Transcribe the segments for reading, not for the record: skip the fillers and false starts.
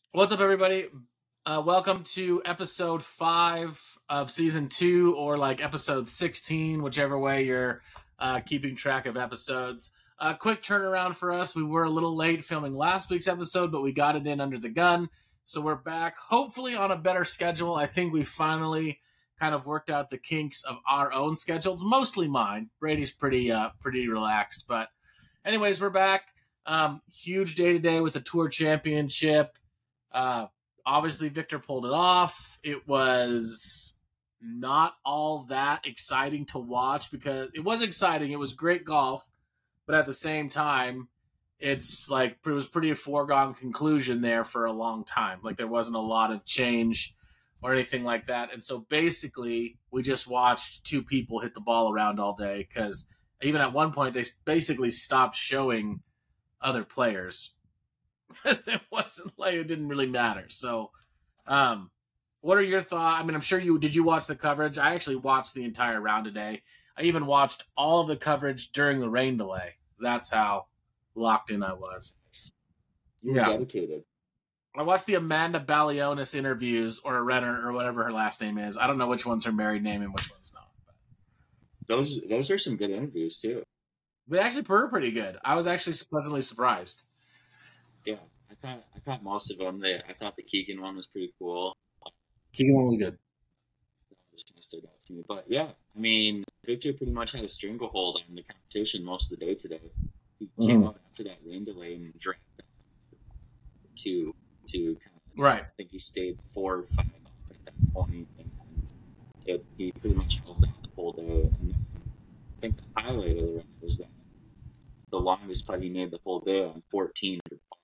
What's up, everybody? Welcome to episode 5 of season 2, or like episode 16, whichever way you're keeping track of episodes. Quick turnaround for us. We were a little late filming last week's episode, but we got it in under the gun. So we're back, hopefully on a better schedule. I think we finally kind of worked out the kinks of our own schedules, mostly mine. Brady's pretty relaxed. But anyways, we're back. Huge day today with the Tour Championship. Uh, Obviously, Victor pulled it off. It was not all that exciting to watch because it was exciting. It was great golf, but at the same time, it's like it was pretty foregone conclusion there for a long time. Like there wasn't a lot of change or anything like that. And so basically, we just watched two people hit the ball around all day because even at one point, they basically stopped showing other players. It wasn't like it didn't really matter. So, what are your thoughts? I mean, I'm sure did you watch the coverage? I actually watched the entire round today. I even watched all of the coverage during the rain delay. That's how locked in I was. You were dedicated. I watched the Amanda Balionis interviews, or Renner, or whatever her last name is. I don't know which one's her married name and which one's not. Those are some good interviews too. They actually were pretty good. I was actually pleasantly surprised. Yeah, I caught most of them. I thought the Keegan one was pretty cool. Keegan one was good. That just kind of stood out to me. But yeah, I mean, Victor pretty much had a stranglehold on the competition most of the day today. He came out after that rain delay and dragged to kind of. Right. I think he stayed 4 or 5 off at that point, and he pretty much held out the whole day. And I think the highlight of the run was that the longest putt he made the whole day on 14.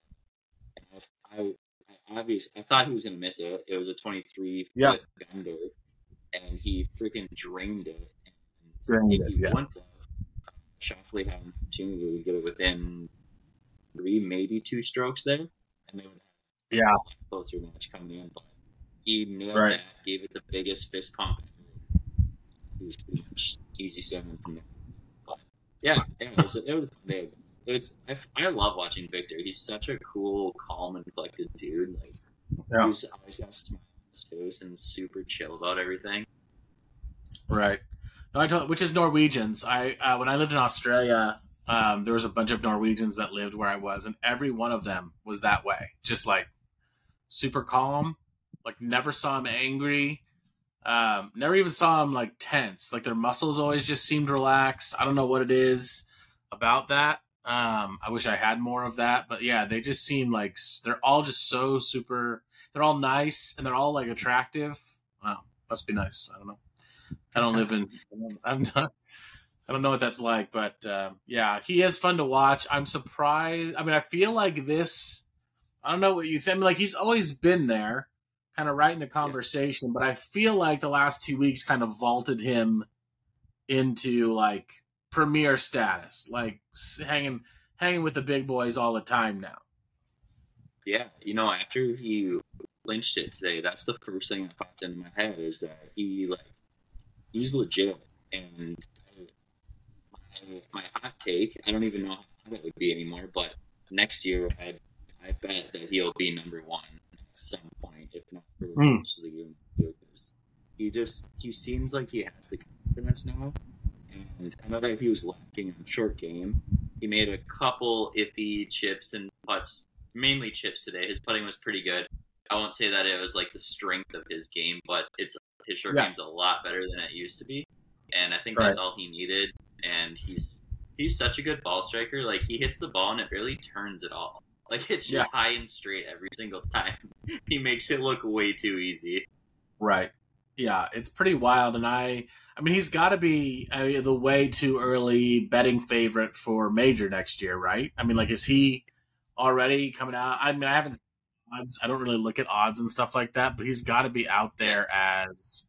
I thought he was going to miss it. It was a 23-foot bender, and he freaking drained it. And he wouldn't have. Schauffele had an opportunity to get it within 3, maybe 2 strokes there, and they would have a closer match coming in. But he nailed that, gave it the biggest fist pump. He was pretty much easy 7 from there. But yeah, it was a fun day. I love watching Victor. He's such a cool, calm, and collected dude. Like he's always got a smile on his face and super chill about everything. Right. No, which is Norwegians. When I lived in Australia, there was a bunch of Norwegians that lived where I was, and every one of them was that way. Just like super calm. Like never saw him angry. Never even saw him like tense. Like their muscles always just seemed relaxed. I don't know what it is about that. I wish I had more of that, but yeah, they just seem like they're all just so super. They're all nice and they're all like attractive. Wow, must be nice. I don't know. I don't live in. I don't know what that's like, but yeah, he is fun to watch. I'm surprised. I mean, I feel like this. I don't know what you think. I mean, like he's always been there, kind of right in the conversation, but I feel like the last 2 weeks kind of vaulted him into like premier status, like hanging with the big boys all the time now. Yeah, after he clinched it today, that's the first thing that popped into my head is that he's legit. And my hot take, I don't even know how hot it would be anymore, but next year I bet that he'll be number 1 at some point, if not for most of the year. Because he seems like he has the confidence now. And I know that he was lacking in short game. He made a couple iffy chips and putts, mainly chips today. His putting was pretty good. I won't say that it was like the strength of his game, but his short game's a lot better than it used to be. And I think that's all he needed. And he's such a good ball striker. Like he hits the ball and it barely turns at all. Like it's just high and straight every single time. He makes it look way too easy. Right. Yeah, it's pretty wild, and I mean, he's got to be the way too early betting favorite for major next year, right? I mean, like, is he already coming out? I mean, I haven't seen odds. I don't really look at odds and stuff like that, but he's got to be out there as,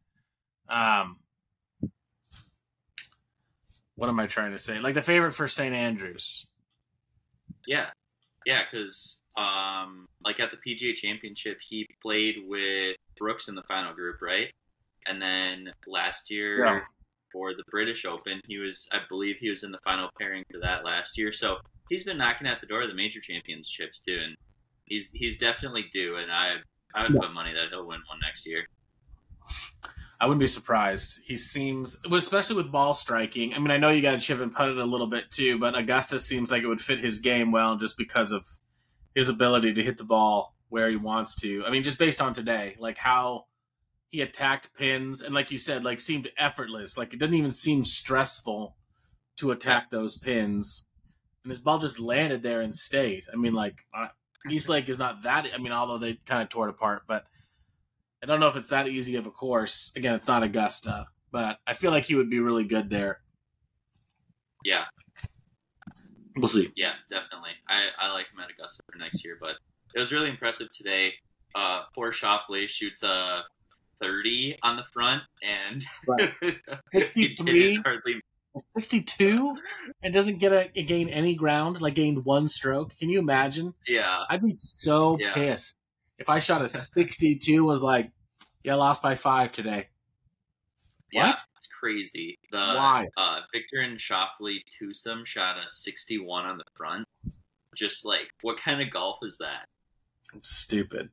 what am I trying to say? Like the favorite for St. Andrews. Yeah, because like at the PGA Championship, he played with Brooks in the final group, right? And then last year for the British Open, I believe he was in the final pairing for that last year. So he's been knocking at the door of the major championships too. And He's definitely due, and I would put money that he'll win one next year. I wouldn't be surprised. He seems, especially with ball striking. I mean, I know you got to chip and putt it a little bit too, but Augusta seems like it would fit his game well just because of his ability to hit the ball where he wants to. I mean, just based on today, like how he attacked pins and, like you said, like seemed effortless. Like it didn't even seem stressful to attack those pins, and his ball just landed there and stayed. I mean, like East Lake is not that. I mean, although they kind of tore it apart, but I don't know if it's that easy of a course. Again, it's not Augusta, but I feel like he would be really good there. Yeah. We'll see. Yeah, definitely. I like him at Augusta for next year, but it was really impressive today. Poor Schauffele shoots a 30 on the front, and right. 63, 62, and doesn't gain any ground, like gained one stroke. Can you imagine? Yeah. I'd be so pissed if I shot a 62 was like, yeah, lost by 5 today. Yeah, what? It's crazy. Why? Victor and Schauffele twosome shot a 61 on the front. Just like, what kind of golf is that? It's stupid.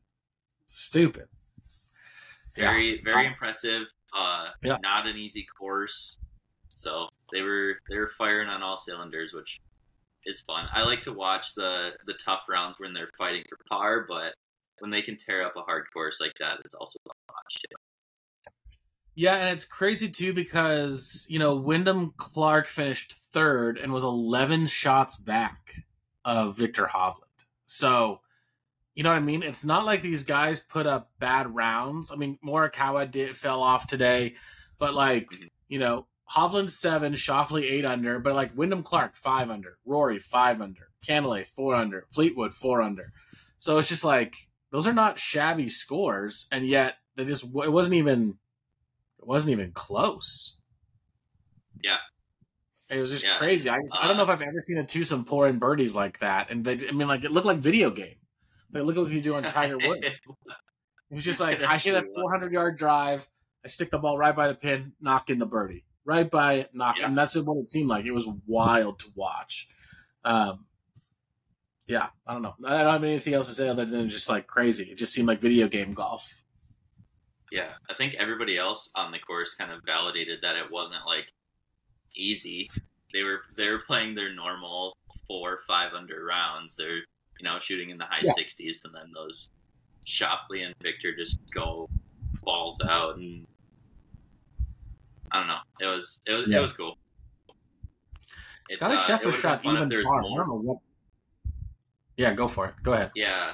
Very impressive. Not an easy course. So they were firing on all cylinders, which is fun. I like to watch the tough rounds when they're fighting for par, but when they can tear up a hard course like that, it's also fun to watch too. Yeah, and it's crazy too because, Wyndham Clark finished third and was 11 shots back of Victor Hovland. So, you know what I mean? It's not like these guys put up bad rounds. I mean, Morikawa fell off today, but Hovland 7, Schauffele 8 under, but like Wyndham Clark 5 under, Rory 5 under, Cantlay 4 under, Fleetwood 4 under. So it's just like those are not shabby scores, and yet it wasn't even close. Yeah. It was just crazy. I don't know if I've ever seen a twosome pour in birdies like that, and it looked like video game. Like, look what you do on Tiger Woods. It was just like I hit a 400-yard drive, I stick the ball right by the pin, knock in the birdie. Right by it, knock. Yeah. And that's what it seemed like. It was wild to watch. I don't know. I don't have anything else to say other than just like crazy. It just seemed like video game golf. Yeah, I think everybody else on the course kind of validated that it wasn't like easy. They were playing their normal 4 or 5 under rounds. They're shooting in the high 60s, and then those Schauffele and Victor just go balls out, and I don't know. It was cool. Scotty Scheffler shot even par. I don't know what. Yeah, go for it. Go ahead. Yeah.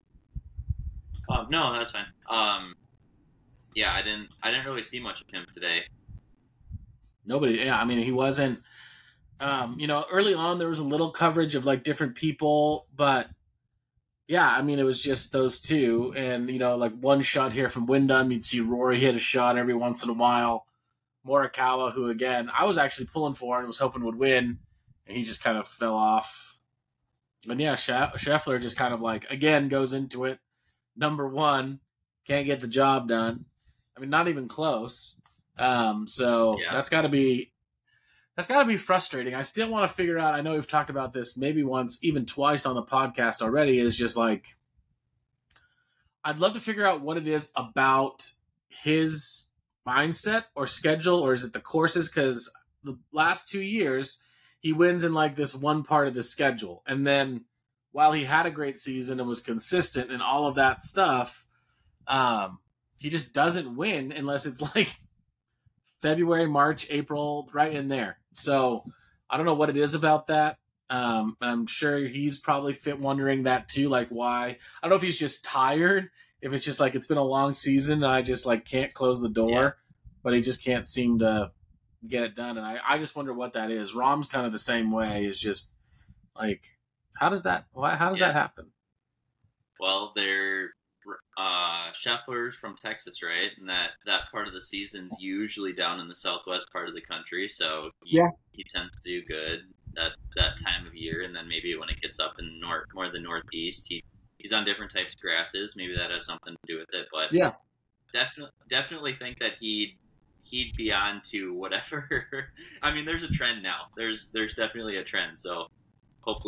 No, that's fine. Yeah, I didn't really see much of him today. Nobody. Yeah, I mean, he wasn't. Early on there was a little coverage of like different people, but yeah, I mean, it was just those two, and like one shot here from Wyndham. You'd see Rory hit a shot every once in a while. Morikawa, who again I was actually pulling for and was hoping would win, and he just kind of fell off. And yeah, Scheffler just kind of like again goes into it. Number 1, can't get the job done. I mean, not even close. That's got to be frustrating. I still want to figure out. I know we've talked about this maybe once, even twice on the podcast already. Is just like I'd love to figure out what it is about his mindset or schedule, or is it the courses? Because the last 2 years he wins in like this one part of the schedule, and then while he had a great season and was consistent and all of that stuff, he just doesn't win unless it's like February, March, April, right in there. So I don't know what it is about that. I'm sure he's probably wondering that too, like why. I don't know if he's just tired, if it's just like it's been a long season and I just like can't close the door, but he just can't seem to get it done. And I just wonder what that is. Rahm's kind of the same way. Is just like, how does that happen? Well, they're Scheffler's from Texas, right? And that part of the season's usually down in the southwest part of the country, so he tends to do good that time of year. And then maybe when it gets up in more the northeast, he's on different types of grasses. Maybe that has something to do with it. But yeah, definitely think that he'd be on to whatever. I mean, there's a trend now. There's definitely a trend. So hopefully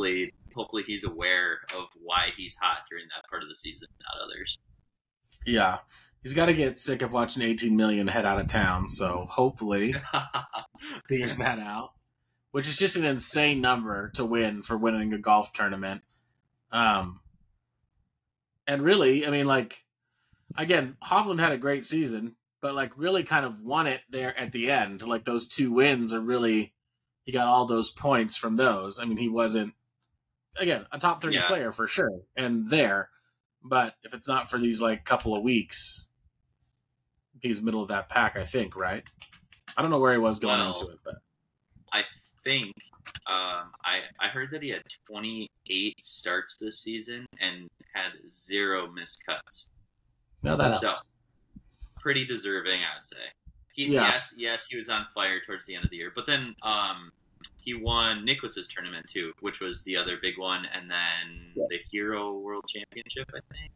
hopefully he's aware of why he's hot during that part of the season, not others. Yeah. He's got to get sick of watching 18 million head out of town, so hopefully figures that out, which is just an insane number to win for winning a golf tournament. And really, I mean, like, again, Hovland had a great season, but like really kind of won it there at the end. Like those 2 wins are really, he got all those points from those. I mean, he wasn't, again, a top 30 player for sure, and there, but if it's not for these like couple of weeks, he's middle of that pack, I think, right? I don't know where he was going into it, but I think I heard that he had 28 starts this season and had 0 missed cuts. No, that helps. So, pretty deserving, I would say. Yes, he was on fire towards the end of the year, but then he won Nicklaus's tournament too, which was the other big one, and then the Hero World Championship, I think.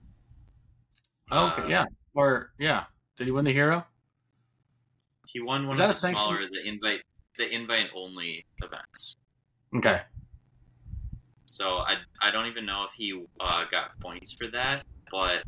Okay, Did he win the Hero? He won one of the smaller, the invite only events. Okay. So I don't even know if he got points for that, but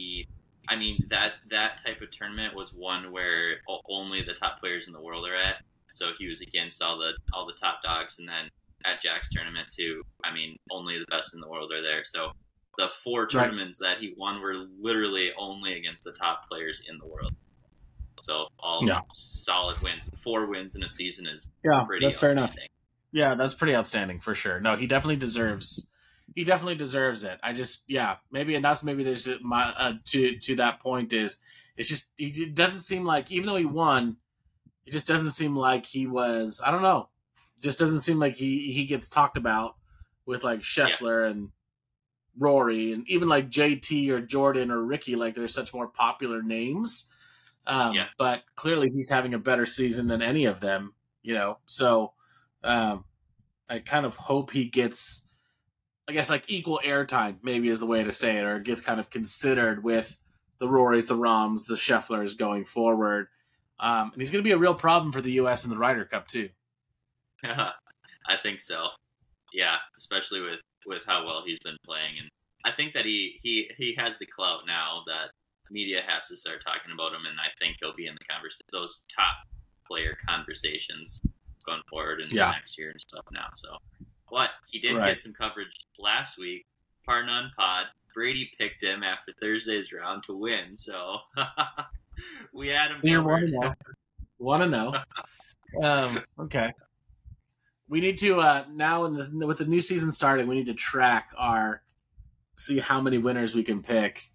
that type of tournament was one where only the top players in the world are at. So he was against all the top dogs, and then at Jack's tournament too. I mean, only the best in the world are there. So the 4 tournaments that he won were literally only against the top players in the world. So all solid wins. 4 wins in a season is pretty that's fair enough. Yeah, that's pretty outstanding for sure. No, he definitely deserves it. I just, maybe there's my to that point is, it's just, it doesn't seem like, even though he won, it just doesn't seem like he was, I don't know, just doesn't seem like he gets talked about with like Scheffler and Rory and even like JT or Jordan or Ricky, like they're such more popular names. But clearly he's having a better season than any of them, so I kind of hope he gets, I guess, like equal airtime, maybe is the way to say it, or gets kind of considered with the Rorys, the Rahms, the Schefflers going forward. And he's going to be a real problem for the U.S. in the Ryder Cup, too. I think so. Yeah, especially with how well he's been playing. And I think that he has the clout now that media has to start talking about him, and I think he'll be in the those top player conversations going forward in the next year and stuff now. So, but he did get some coverage last week. Par None Pod. Brady picked him after Thursday's round to win, so we had him covered. Want to know? Okay. We need to now with the new season starting, we need to track see how many winners we can pick.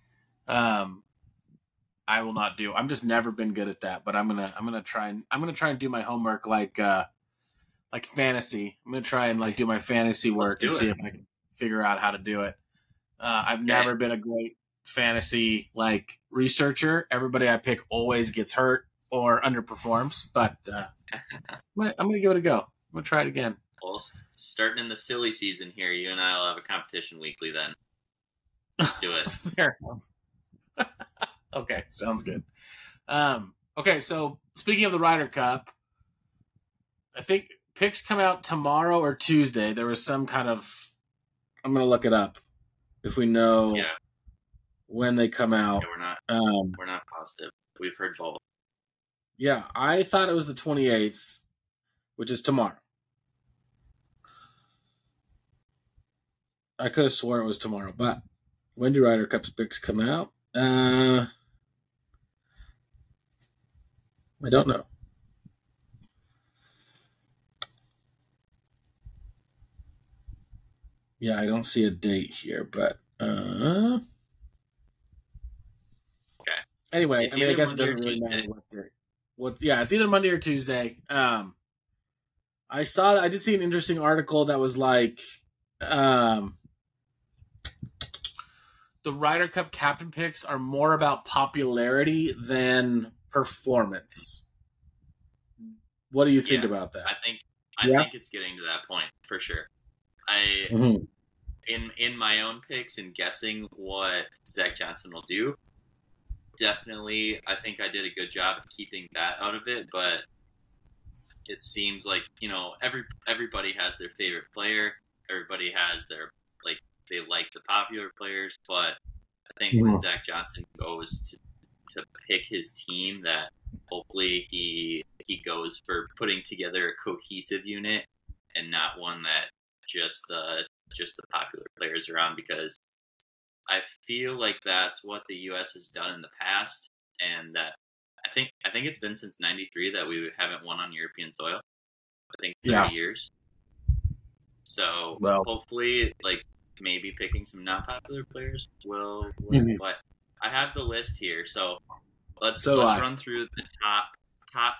I will not do. I'm just never been good at that, but I'm gonna try and do my homework like fantasy. I'm gonna try and do my fantasy work and see if I can figure out how to do it. I've never been a great fantasy researcher. Everybody I pick always gets hurt or underperforms, but I'm gonna give it a go. I'm gonna try it again. Well, starting in the silly season here, you and I will have a competition weekly then. Let's do it. Fair enough. Okay, sounds good. Okay, so speaking of the Ryder Cup, I think picks come out tomorrow or Tuesday. There was some kind of, I'm going to look it up if we know when they come out. Yeah, we're not positive. We've heard both. Yeah, I thought it was the 28th, which is tomorrow. I could have sworn it was tomorrow, but when do Ryder Cup picks come out? I don't know. Yeah, I don't see a date here, but okay. Anyway, I guess it doesn't really matter what day. It's either Monday or Tuesday. I did see an interesting article that was like, the Ryder Cup captain picks are more about popularity than performance. What do you think about that? I think it's getting to that point for sure. In my own picks and guessing what Zach Johnson will do, definitely I think I did a good job of keeping that out of it, but it seems like, everybody has their favorite player, everybody has their they like the popular players, but I think when Zach Johnson goes to pick his team, that hopefully he goes for putting together a cohesive unit and not one that just the popular players are on, because I feel like that's what the U.S. has done in the past, and that I think it's been since '93 that we haven't won on European soil. I think 30 years. So hopefully, like maybe picking some non-popular players will work. But I have the list here, so let's run through the top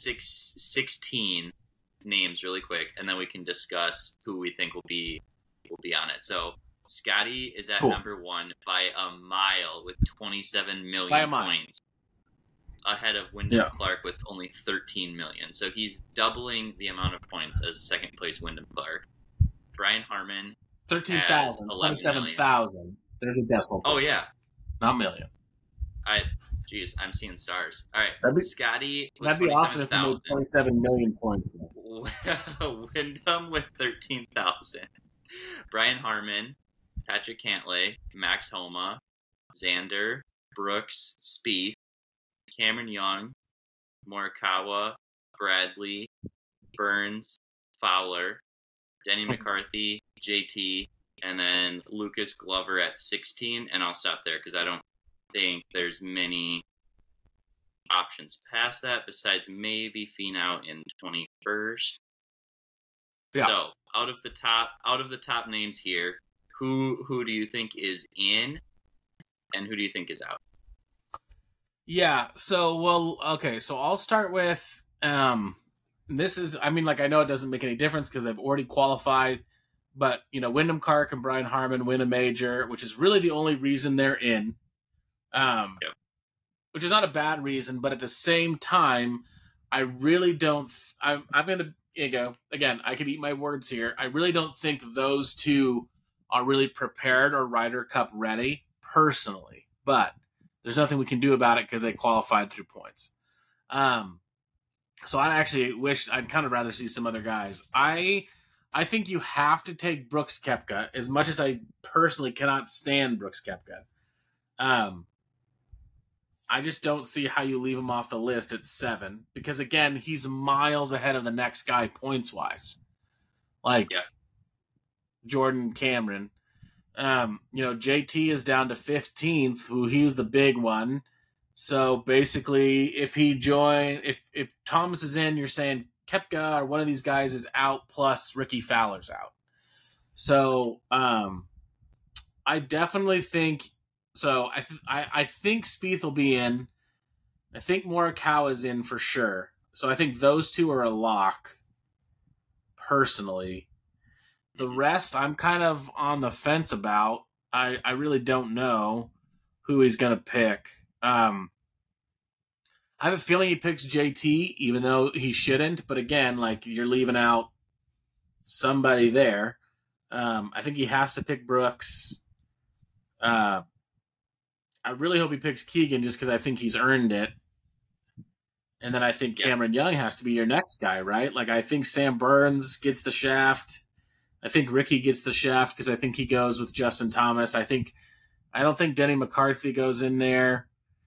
16 names really quick, and then we can discuss who we think will be on it. So Scotty is at number 1 by a mile with 27 million points, ahead of Wyndham Clark with only 13 million. So he's doubling the amount of points as second place Wyndham Clark. Brian Harman, 13,000, 27,000. There's a decimal point. Oh yeah, not million. Jeez, I'm seeing stars. All right, Scotty with that'd be awesome if he made 27 million points. Wyndham with 13,000. Brian Harman, Patrick Cantlay, Max Homa, Xander, Brooks, Spieth, Cameron Young, Morikawa, Bradley, Burns, Fowler, Denny McCarthy, JT, and then Lucas Glover at 16. And I'll stop there because I don't think there's many options past that besides maybe Finau in 21st. Yeah. So out of the top names here, who do you think is in, and who do you think is out? Yeah. So So I'll start with this is, I mean, like, I know it doesn't make any difference because they've already qualified, but, Wyndham Clark and Brian Harman win a major, which is really the only reason they're in, which is not a bad reason, but at the same time, I really don't, I'm going to go, again, I could eat my words here. I really don't think those two are really prepared or Ryder Cup ready, personally, but there's nothing we can do about it because they qualified through points. So I actually wish I'd kind of rather see some other guys. I think you have to take Brooks Koepka, as much as I personally cannot stand Brooks Koepka. I just don't see how you leave him off the list at 7, because again, he's miles ahead of the next guy points wise. Jordan Cameron. JT is down to 15th, who he was the big one. So basically, if Thomas is in, you're saying Koepka or one of these guys is out, plus Ricky Fowler's out. So I definitely think so. I think Spieth will be in. I think Morikawa is in for sure. So I think those two are a lock. Personally, the rest I'm kind of on the fence about. I really don't know who he's going to pick. I have a feeling he picks JT, even though he shouldn't. But again, you're leaving out somebody there. I think he has to pick Brooks. I really hope he picks Keegan just because I think he's earned it. And then I think Cameron Young has to be your next guy, right? I think Sam Burns gets the shaft. I think Ricky gets the shaft because I think he goes with Justin Thomas. I don't think Denny McCarthy goes in there.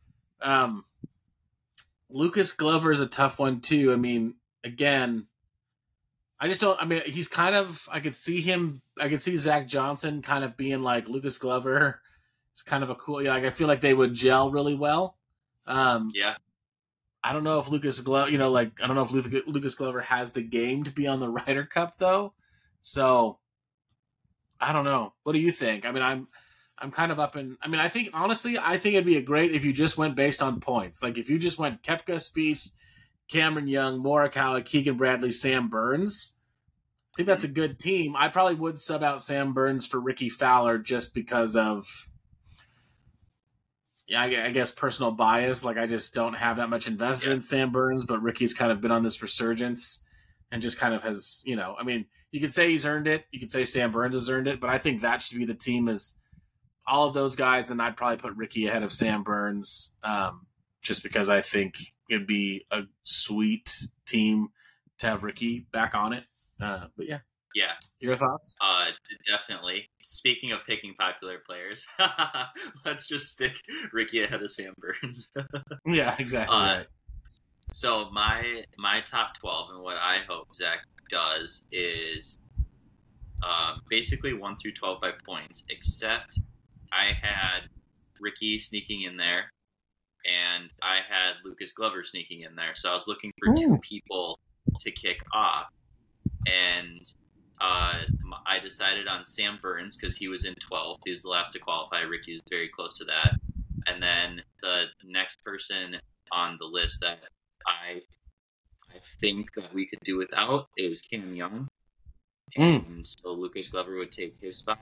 Lucas Glover is a tough one too. I mean, again, I just don't. I mean, he's kind of. I could see Zach Johnson kind of being like Lucas Glover. It's kind of a cool. I feel like they would gel really well. I don't know if Lucas Glover. I don't know if Lucas Glover has the game to be on the Ryder Cup though. So I don't know. What do you think? I mean, I'm kind of up in. I mean, I think it'd be great if you just went based on points. If you just went Koepka, Spieth, Cameron Young, Morikawa, Keegan Bradley, Sam Burns. I think that's a good team. I probably would sub out Sam Burns for Ricky Fowler just because of, I guess personal bias. I just don't have that much invested in Sam Burns, but Ricky's kind of been on this resurgence and just kind of has, I mean, you could say he's earned it. You could say Sam Burns has earned it, but I think that should be the team is all of those guys. Then I'd probably put Ricky ahead of Sam Burns, just because I think it'd be a sweet team to have Ricky back on it. But yeah. Yeah. Your thoughts? Definitely. Speaking of picking popular players, let's just stick Ricky ahead of Sam Burns. Yeah, exactly right. So my top 12 and what I hope Zach does is basically 1 through 12 by points, except I had Ricky sneaking in there and I had Lucas Glover sneaking in there. So I was looking for two people to kick off, and I decided on Sam Burns because he was in 12th. He was the last to qualify. Ricky was very close to that. And then the next person on the list that I think that we could do without is Cam Young. And so Lucas Glover would take his spot.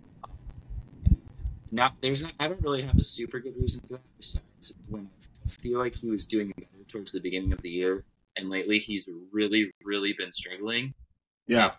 Now, I don't really have a super good reason for that, besides when I feel like he was doing better towards the beginning of the year, and lately he's really, really been struggling. Yeah.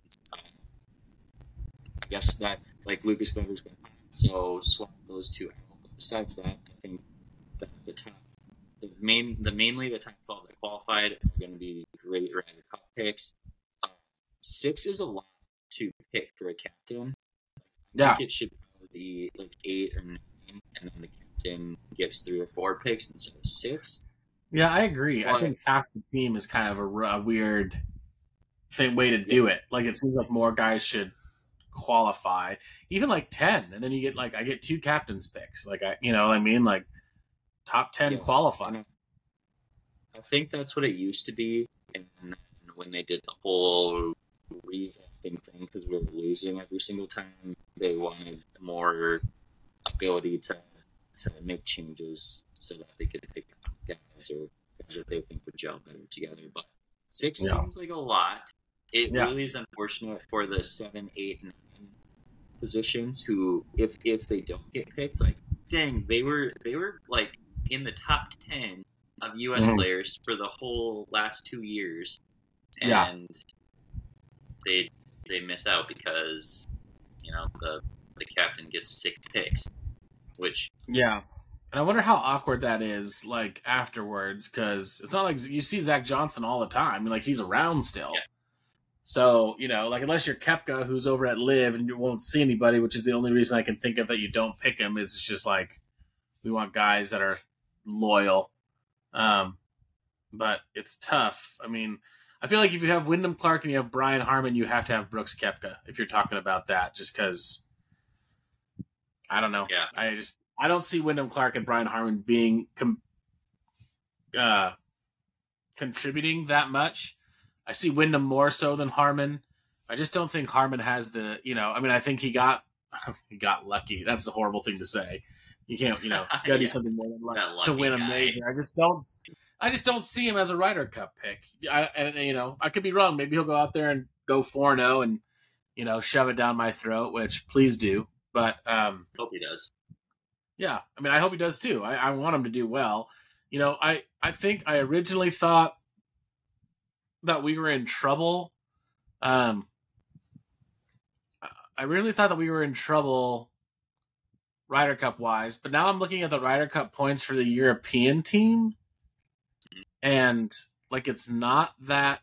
I guess that, like, Lucas Glover's been hot, so swap those two out. But besides that, I think that mainly the top 12 that qualified are going to be great Ryder Cup picks. 6 is a lot to pick for a captain. I think it should probably be like 8 or 9, and then the captain gets 3 or 4 picks instead of 6. Yeah, I agree. I think half the team is kind of a weird way to do it. Like, it seems like more guys should qualify, even like 10, and then you get I get 2 captains picks. Like, you know what I mean? Like, top 10 qualify. I think that's what it used to be, and when they did the whole revamping thing because we were losing every single time, they wanted more ability to make changes so that they could pick guys or guys that they think would gel better together. But 6 seems like a lot. It really is unfortunate for the 7, 8, 9 positions who, if they don't get picked, like, dang, they were like in the top 10 of U.S. players for the whole last 2 years, and they miss out because, you know, the captain gets 6 picks, which and I wonder how awkward that is, like, afterwards, because it's not like you see Zach Johnson all the time. Like, he's around still. Yeah. So, you know, like, unless you're Koepka, who's over at Live and you won't see anybody, which is the only reason I can think of that you don't pick him, is it's just like, we want guys that are loyal. But it's tough. I mean, I feel like if you have Wyndham Clark and you have Brian Harman, you have to have Brooks Koepka if you're talking about that, just because, I don't know. Yeah. I don't see Wyndham Clark and Brian Harman being contributing that much. I see Wyndham more so than Harman. I just don't think Harman has the, you know, I mean, I think he got lucky. That's a horrible thing to say. You can't, you know, you gotta do something more than luck to win a major. I just don't see him as a Ryder Cup pick. And you know, I could be wrong. Maybe he'll go out there and go 4-0 and, you know, shove it down my throat, which please do. But hope he does. Yeah, I mean, I hope he does too. I want him to do well. You know, I think I originally thought that we were in trouble. I originally thought that we were in trouble Ryder Cup wise, but now I'm looking at the Ryder Cup points for the European team, and like it's not that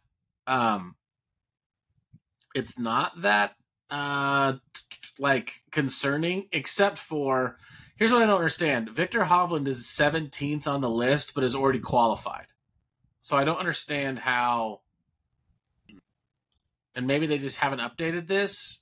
like concerning, except for, here's what I don't understand. Victor Hovland is 17th on the list, but is already qualified. So I don't understand how, and maybe they just haven't updated this.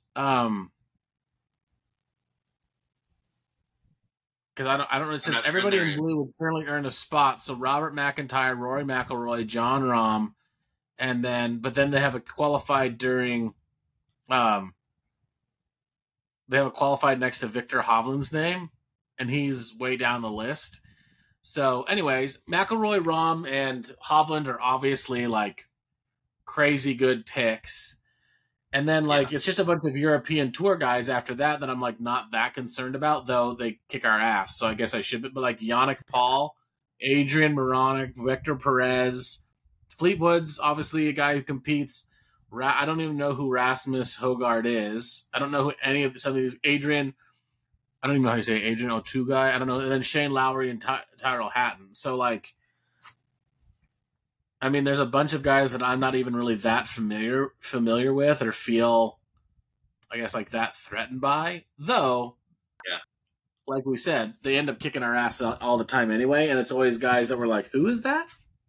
Because I don't know. It says everybody in blue would currently earn a spot. So Robert McIntyre, Rory McIlroy, John Rahm, but then they have a qualified during, they have a qualified next to Victor Hovland's name, and he's way down the list. So, anyways, McIlroy, Rahm, and Hovland are obviously like crazy good picks. And then, like, it's just a bunch of European Tour guys after that I'm, like, not that concerned about, though they kick our ass. So I guess I should be. But, like, Yannick Paul, Adrian Moronic, Victor Perez, Fleetwood's obviously a guy who competes. I don't even know who Rasmus Hogard is. I don't know who some of these. Adrian, I don't even know how you say it, Adrian Otugai. I don't know. And then Shane Lowry and Tyrell Hatton. So, like, I mean, there's a bunch of guys that I'm not even really that familiar with or feel, I guess, like that threatened by. Though, Yeah. like we said, they end up kicking our ass all the time anyway, and it's always guys that we're like, "Who is that?"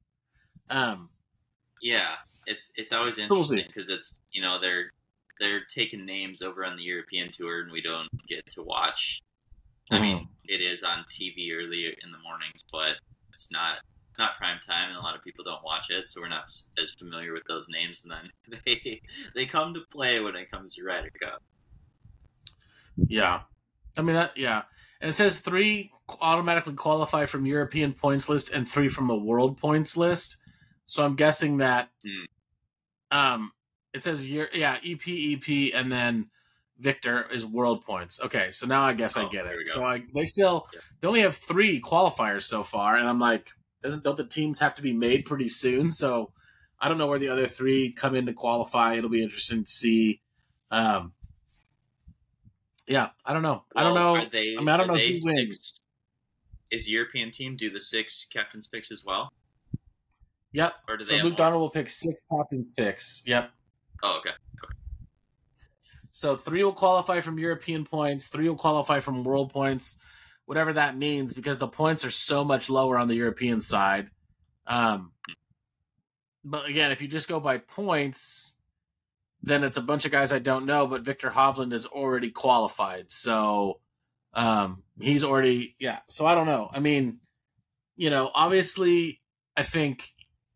Yeah, it's always interesting because it's they're taking names over on the European tour and we don't get to watch. I mean, it is on TV early in the mornings, but it's not prime time, and a lot of people don't watch it, so we're not as familiar with those names. And then they come to play when it comes to Ryder Cup. Yeah, I mean that. Yeah, and it says 3 automatically qualify from European points list and 3 from the world points list. So I'm guessing that it says EP, and then Victor is world points. Okay, so now I guess I get it. So they only have 3 qualifiers so far, and I'm like, don't the teams have to be made pretty soon? So I don't know where the other 3 come in to qualify. It'll be interesting to see. Yeah, I don't know. I don't know. I don't know who wins. Is the European team do the 6 captain's picks as well? Yep. Or do so Luke Donald will pick 6 captain's picks. Yep. Oh, okay. So 3 will qualify from European points, 3 will qualify from world points, whatever that means, because the points are so much lower on the European side. But again, if you just go by points, then it's a bunch of guys I don't know, but Victor Hovland is already qualified. So he's already, so I don't know. I mean, obviously, I think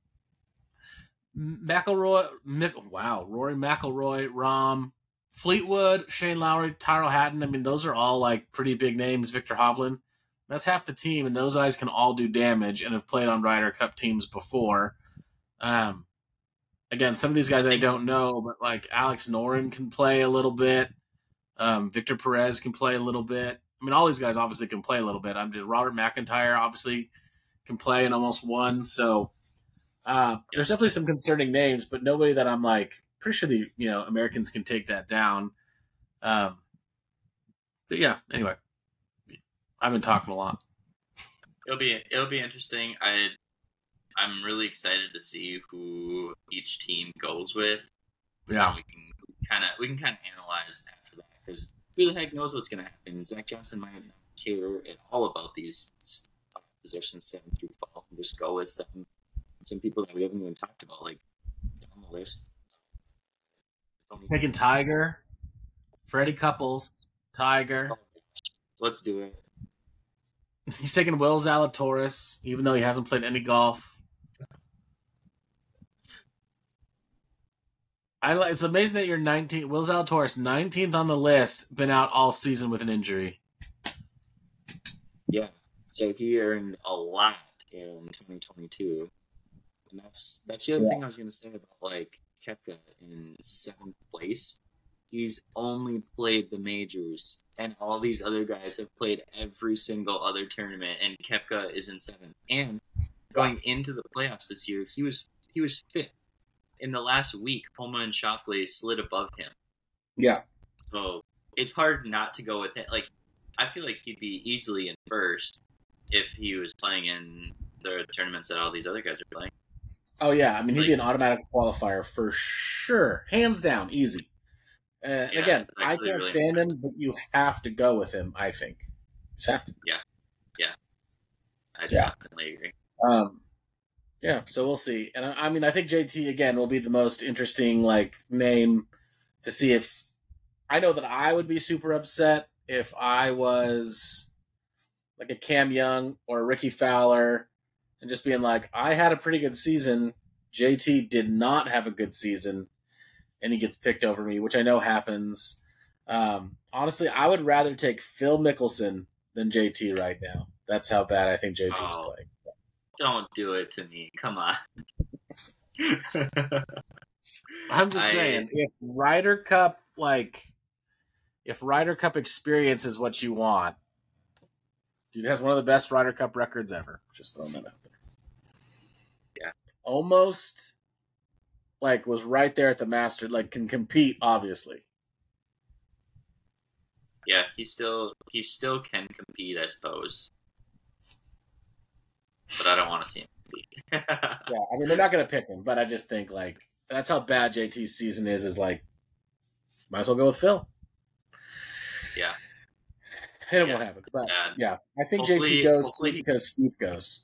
Rory McIlroy, Rahm, Fleetwood, Shane Lowry, Tyrrell Hatton. I mean, those are all like pretty big names. Victor Hovland, that's half the team, and those guys can all do damage and have played on Ryder Cup teams before. Again, some of these guys I don't know, but like Alex Noren can play a little bit. Victor Perez can play a little bit. I mean, all these guys obviously can play a little bit. Robert McIntyre obviously can play and almost won. So there's definitely some concerning names, but nobody that I'm like pretty sure the Americans can take that down. But yeah, anyway, I've been talking a lot. It'll be interesting. I'm really excited to see who each team goes with. Yeah, we can kind of analyze after that, because who the heck knows what's going to happen? Zach Johnson might not care at all about these positions 7 through 12 and just go with some people that we haven't even talked about, like down the list. Taking Tiger, Freddie Couples, Tiger. Let's do it. He's taking Will Zalatoris, even though he hasn't played any golf. It's amazing that you're 19. Will Zalatoris, 19th on the list, been out all season with an injury. Yeah, so he earned a lot in 2022, and that's the other thing I was going to say about like Koepka in 7th place. He's only played the majors, and all these other guys have played every single other tournament, and Koepka is in 7th. And going into the playoffs this year, he was 5th. In the last week, Pullman and Schauffele slid above him. Yeah. So it's hard not to go with it. Like, I feel like he'd be easily in first if he was playing in the tournaments that all these other guys are playing. Oh, yeah. I mean, he'd be an automatic qualifier for sure. Hands down, easy. Again, I can't really stand him, but you have to go with him, I think. You just have to. Yeah. I definitely agree. Yeah, so we'll see. And I mean, I think JT, again, will be the most interesting name to see if... I know that I would be super upset if I was like a Cam Young or a Ricky Fowler and just being like, I had a pretty good season. JT did not have a good season, and he gets picked over me, which I know happens. Honestly, I would rather take Phil Mickelson than JT right now. That's how bad I think JT's playing. Don't do it to me. Come on. I'm just saying, if Ryder Cup experience is what you want, dude has one of the best Ryder Cup records ever. Just throwing that out there. Yeah. Almost was right there at the Master, can compete, obviously. Yeah, he still can compete, I suppose. But I don't want to see him be. Yeah, I mean, they're not going to pick him, but I just think, like, that's how bad JT's season is, like, might as well go with Phil. Yeah. It won't happen. But, yeah, I think JT goes too because Spieth goes.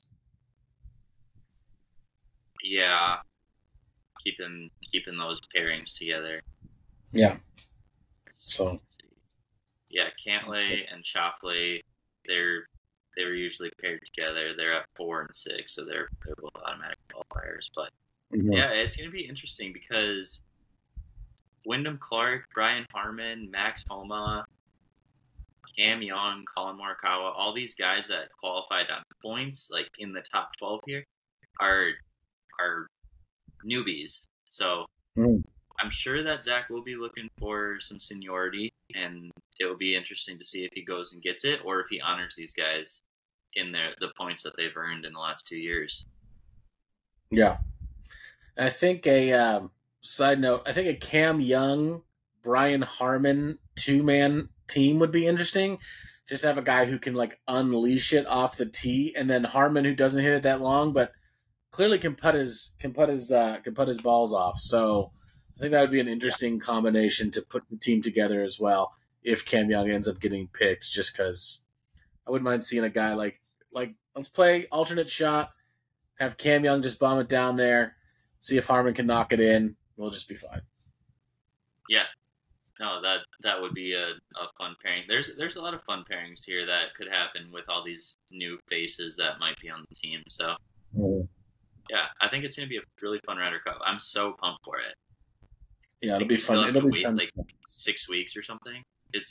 Yeah. Keeping those pairings together. Yeah. So. Yeah, Cantlay and Schauffele, they were usually paired together. They're at 4 and 6, so they're both automatic qualifiers. But yeah, it's going to be interesting because Wyndham Clark, Brian Harman, Max Homa, Cam Young, Colin Morikawa, all these guys that qualified on points, like in the top 12 here, are newbies. So I'm sure that Zach will be looking for some seniority, and it will be interesting to see if he goes and gets it or if he honors these guys in the points that they've earned in the last 2 years. Yeah. I think a side note, I think a Cam Young, Brian Harman 2-man team would be interesting. Just to have a guy who can like unleash it off the tee, and then Harman who doesn't hit it that long, but clearly can put his balls off. So I think that would be an interesting combination to put the team together as well if Cam Young ends up getting picked, just because I wouldn't mind seeing a guy like let's play alternate shot, have Cam Young just bomb it down there, see if Harman can knock it in. We'll just be fine. Yeah. No, that would be a fun pairing. There's a lot of fun pairings here that could happen with all these new faces that might be on the team. So yeah, I think it's going to be a really fun Ryder Cup. I'm so pumped for it. Yeah, it'll be fun. It'll be fun. Like 6 weeks or something. It's.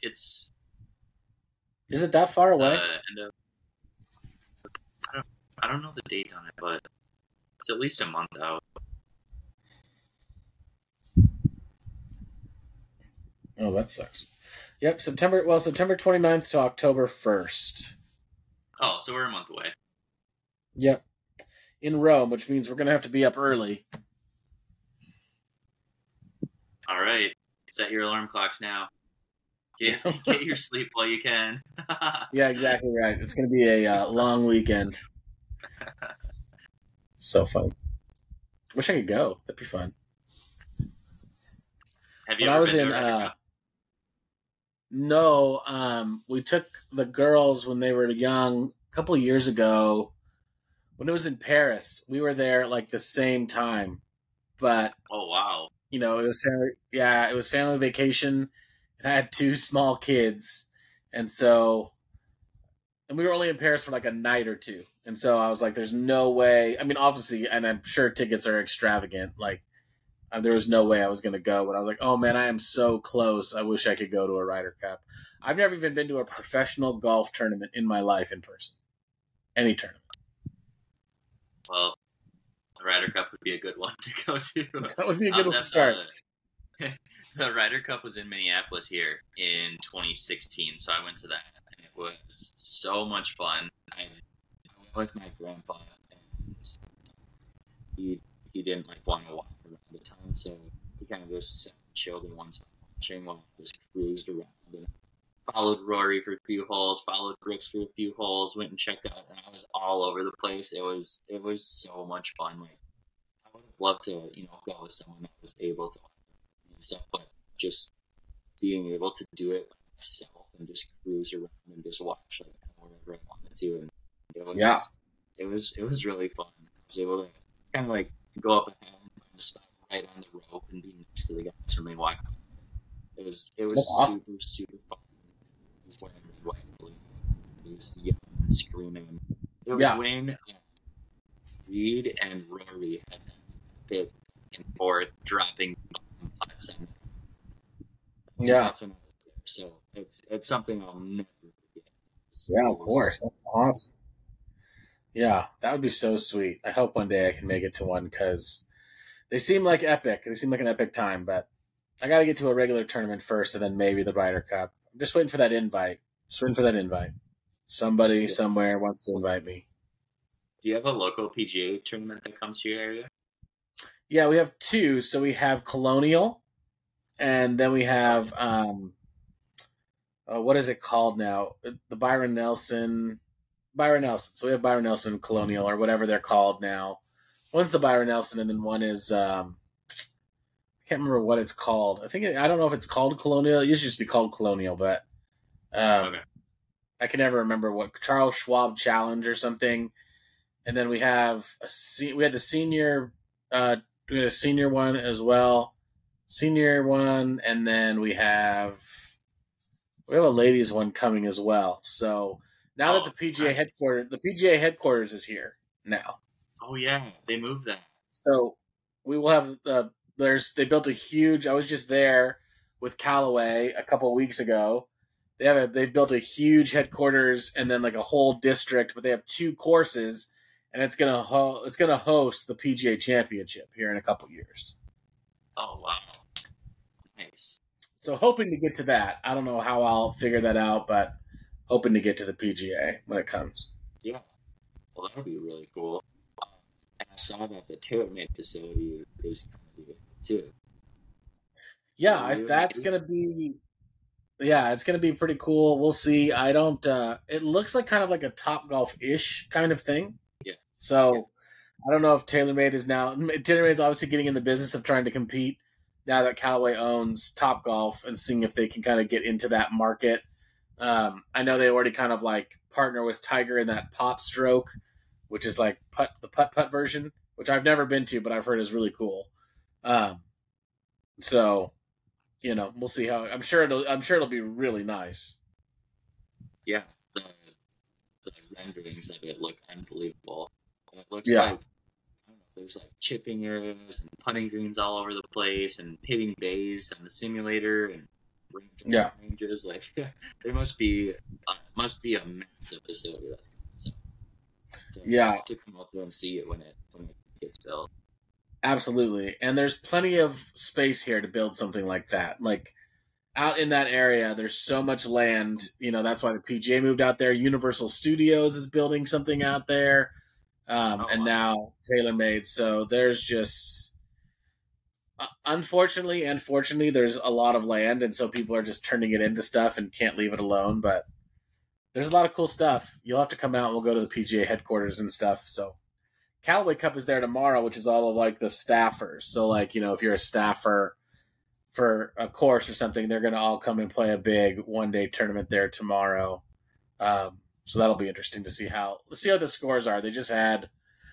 Is it that far away? I don't know the date on it, but it's at least a month out. Oh, that sucks. Yep, September 29th to October 1st. Oh, so we're a month away. Yep. In Rome, which means we're going to have to be up early. All right. Set your alarm clocks now. Get your sleep while you can. Yeah, exactly right. It's going to be a long weekend. So fun. Wish I could go. That'd be fun. Have you ever been to a Ryder Cup? No, we took the girls when they were young a couple of years ago. When it was in Paris, we were there like the same time. But oh wow, it was family vacation. And I had 2 small kids, and we were only in Paris for like a night or 2. And so I was like, "There's no way." I mean, obviously, and I'm sure tickets are extravagant. Like, there was no way I was going to go. But I was like, "Oh man, I am so close. I wish I could go to a Ryder Cup." I've never even been to a professional golf tournament in my life in person. Any tournament. Well, the Ryder Cup would be a good one to go to. That would be a good one to start. The Ryder Cup was in Minneapolis here in 2016, so I went to that, and it was so much fun. I went with my grandpa, and he didn't want to walk around a ton, so he kind of just sat and chilled in one spot watching while I just cruised around and followed Rory for a few holes, followed Brooks for a few holes, went and checked out, and I was all over the place. It was so much fun. Like, I would have loved to, go with someone that was able to himself, but just being able to do it myself and just cruise around and just watch like wherever I wanted to, and it was really fun. I was able to kind of like go up ahead and find a spot right on the rope and be next to the guys when they walk up. It was awesome. super fun. He was wearing red, white, and blue. He was yelling and screaming. It was when Reed and Rory had bit and forth dropping putts, and that's when I was there. So it's something I'll never forget. Of course. That's awesome. Yeah, that would be so sweet. I hope one day I can make it to one because they seem like epic. They seem like an epic time, but I got to get to a regular tournament first and then maybe the Ryder Cup. I'm just waiting for that invite. Somebody somewhere wants to invite me. Do you have a local PGA tournament that comes to your area? Yeah, we have 2. So we have Colonial, and then we have what is it called now? The Byron Nelson. Byron Nelson. So we have Byron Nelson Colonial or whatever they're called now. One's the Byron Nelson, and then one is I can't remember what it's called. I don't know if it's called Colonial. It used to just be called Colonial, but Okay. I can never remember what Charles Schwab Challenge or something. And then we have we had the senior we had a senior one as well, senior one, and then we have a ladies one coming as well. So now that the PGA headquarters is here now. Oh yeah, they moved that. So we will have they built a huge. I was just there with Callaway a couple of weeks ago. They've built a huge headquarters and then like a whole district, but they have 2 courses, and it's gonna host the PGA Championship here in a couple years. Oh wow, nice. So hoping to get to that. I don't know how I'll figure that out, but hoping to get to the PGA when it comes. Yeah, well that would be really cool. And I saw that the TaylorMade facility is coming to it too. Yeah, that's gonna be. Yeah, it's gonna be pretty cool. We'll see. I don't. It looks like kind of like a Topgolf ish kind of thing. Yeah. So I don't know if TaylorMade is now. TaylorMade's obviously getting in the business of trying to compete now that Callaway owns Topgolf and seeing if they can kind of get into that market. I know they already kind of like partner with Tiger in that Pop Stroke, which is like the putt version, which I've never been to, but I've heard is really cool. So we'll see how. I'm sure it'll be really nice. Yeah, the renderings of it look unbelievable. It looks like there's like chipping areas and putting greens all over the place and hitting bays on the simulator and ranges. Like there must be a massive facility that's coming. So you have to come out there and see it when it gets built. Absolutely, and there's plenty of space here to build something like that. Like out in that area, there's so much land. That's why the PGA moved out there. Universal Studios is building something out there. Now TaylorMade. So there's just, unfortunately and fortunately, there's a lot of land, and so people are just turning it into stuff and can't leave it alone. But there's a lot of cool stuff. You'll have to come out and we'll go to the PGA headquarters and stuff. So Callaway Cup is there tomorrow, which is all of like the staffers. So like, if you're a staffer for a course or something, they're going to all come and play a big one-day tournament there tomorrow. So that'll be interesting to see how the scores are. They just had,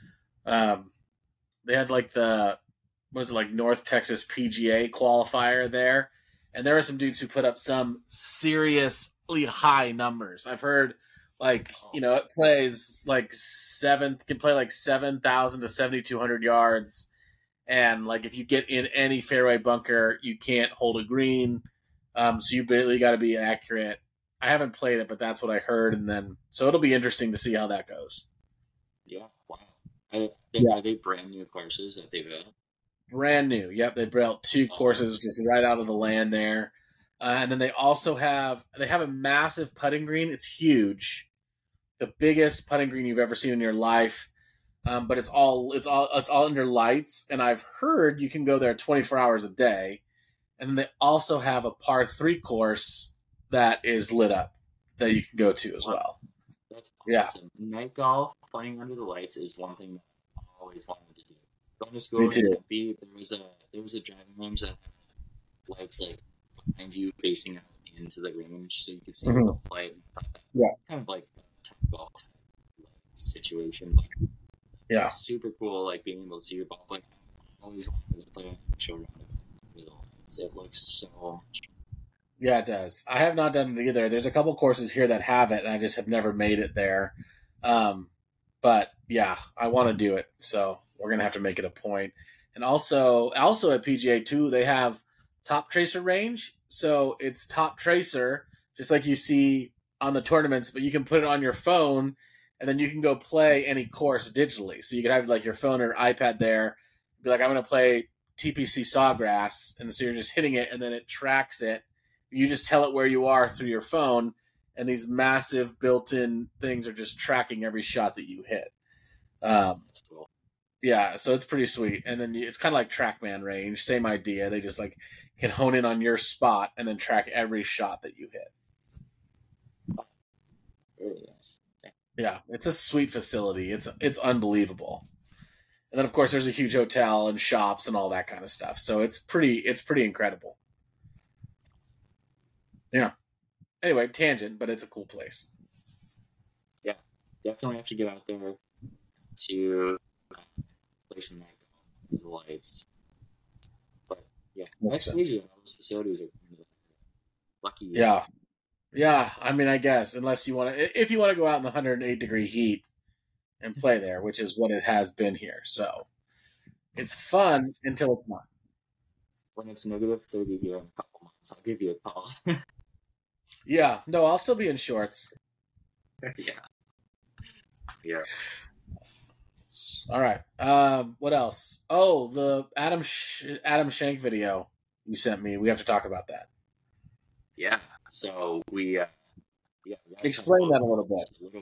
like North Texas PGA qualifier there, and there were some dudes who put up some seriously high numbers. I've heard it plays like can play like 7,000 to 7,200 yards, and like if you get in any fairway bunker, you can't hold a green. So you really got to be accurate. I haven't played it, but that's what I heard, and then so it'll be interesting to see how that goes. Yeah, wow. Are they brand new courses that they built? Brand new. Yep, they built 2 courses just right out of the land there, and then they also have a massive putting green. It's huge, the biggest putting green you've ever seen in your life. But it's all under lights, and I've heard you can go there 24 hours a day. And then they also have a par 3 course that is lit up that you can go to as well. That's awesome. Yeah. Night golf, playing under the lights, is one thing that I always wanted to do. Going to school in Tempe, there was a driving range that had lights like behind you facing out into the range, so you could see the play. Yeah, kind of like a Topgolf type situation. But it's super cool, like being able to see your ball. But I always wanted to play a show round under the lights. It looks so much. Yeah, it does. I have not done it either. There's a couple courses here that have it, and I just have never made it there. But yeah, I want to do it, so we're gonna have to make it a point. And also at PGA too, they have Top Tracer range. So it's Top Tracer, just like you see on the tournaments, but you can put it on your phone, and then you can go play any course digitally. So you can have like your phone or iPad there, be like, I'm gonna play TPC Sawgrass, and so you're just hitting it, and then it tracks it. You just tell it where you are through your phone, and these massive built-in things are just tracking every shot that you hit. That's cool. Yeah, so it's pretty sweet. And then it's kind of like TrackMan range, same idea. They just like can hone in on your spot and then track every shot that you hit. Very nice. Yeah, it's a sweet facility. It's unbelievable. And then of course there's a huge hotel and shops and all that kind of stuff. So it's pretty incredible. Yeah. Anyway, tangent, but it's a cool place. Yeah, definitely have to get out there to play some night golf, the lights. But yeah, that's crazy that all those facilities are kind of lucky. Yeah. Yeah, I mean, I guess unless you want to, if you want to go out in the 108-degree heat and play there, which is what it has been here. So it's fun until it's not. When it's negative 30 here in a couple months, I'll give you a call. Yeah, no, I'll still be in shorts. Yeah. Yeah. All right. What else? Oh, the Adam Shank video you sent me. We have to talk about that. Yeah. So we explain that a little bit.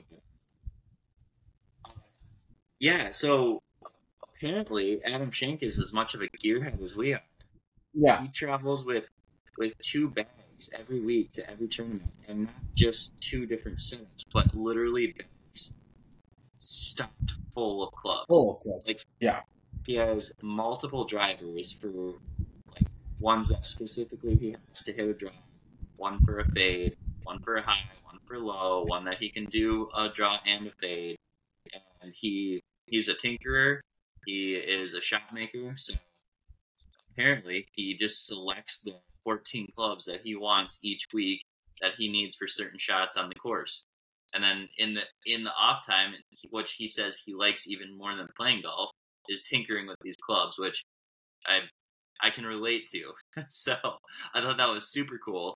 Yeah. So apparently, Adam Shank is as much of a gearhead as we are. Yeah. He travels with 2 bags every week to every tournament, and not just 2 different setups, but literally bags stuffed full of clubs. Like, yeah. He has multiple drivers for like ones that specifically he has to hit a drive, one for a fade, one for a high, one for low, one that he can do a draw and a fade. And he's a tinkerer. He is a shot maker. So apparently he just selects the 14 clubs that he wants each week that he needs for certain shots on the course. And then in the off time, which he says he likes even more than playing golf, is tinkering with these clubs, which I can relate to. So I thought that was super cool.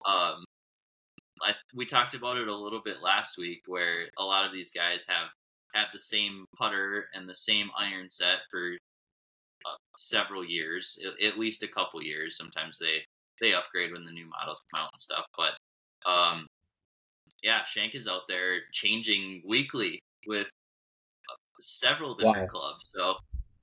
We talked about it a little bit last week, where a lot of these guys have the same putter and the same iron set for several years, at least a couple years. Sometimes they upgrade when the new models come out and stuff. But yeah, Shank is out there changing weekly with several different clubs. So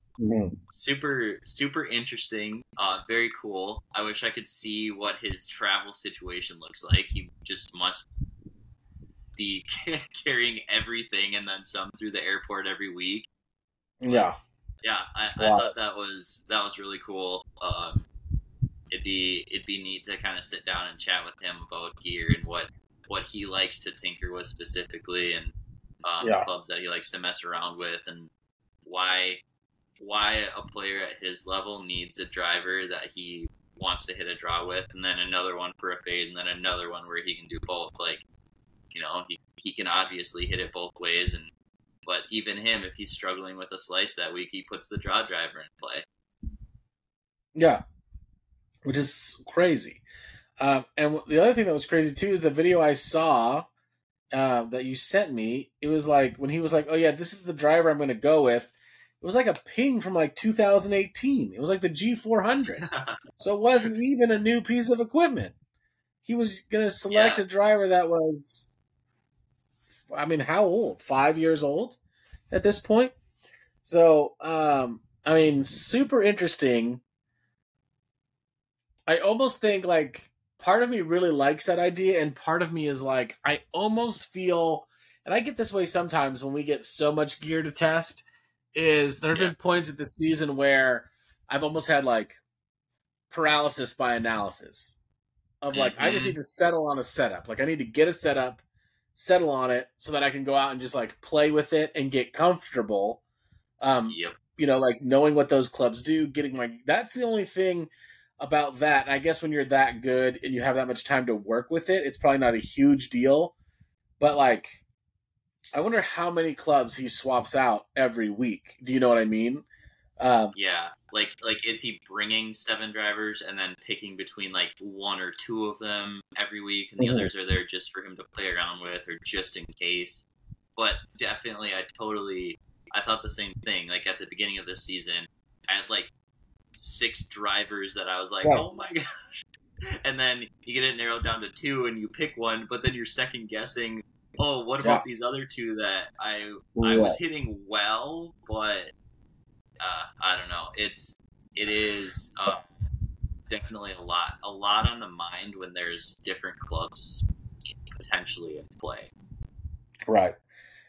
super interesting. Very cool. I wish I could see what his travel situation looks like. He just must be carrying everything and then some through the airport every week. Yeah. Yeah, I thought that was really cool. It'd be neat to kind of sit down and chat with him about gear and what he likes to tinker with specifically, and clubs that he likes to mess around with, and why a player at his level needs a driver that he wants to hit a draw with, and then another one for a fade, and then another one where he can do both. Like, you know, he can obviously hit it both ways, but even him, if he's struggling with a slice that week, he puts the draw driver in play. Yeah, which is crazy. And the other thing that was crazy too is the video I saw that you sent me. It was like when he was like, "Oh yeah, this is the driver I'm going to go with." It was like a ping from like 2018. It was like the G400. So it wasn't even a new piece of equipment. He was going to select a driver that was, I mean, how old? 5 years old at this point. So, I mean, super interesting. I almost think like part of me really likes that idea, and part of me is like, I almost feel, and I get this way sometimes when we get so much gear to test, is there have been points at this season where I've almost had like paralysis by analysis of like, I just need to settle on a setup. Like I need to get a setup, settle on it so that I can go out and just like play with it and get comfortable. You know, like knowing what those clubs do, that's the only thing about that. And I guess when you're that good and you have that much time to work with it, it's probably not a huge deal, but like, I wonder how many clubs he swaps out every week. Do you know what I mean? Like is he bringing 7 drivers and then picking between like 1 or 2 of them every week, and the others are there just for him to play around with or just in case? But definitely, I thought the same thing. Like at the beginning of this season, I had like 6 drivers that I was like, oh my gosh. And then you get it narrowed down to 2 and you pick one, but then you're second guessing, oh, what about these other 2 that I was hitting well, but I don't know. It is definitely a lot on the mind when there's different clubs potentially in play. Right.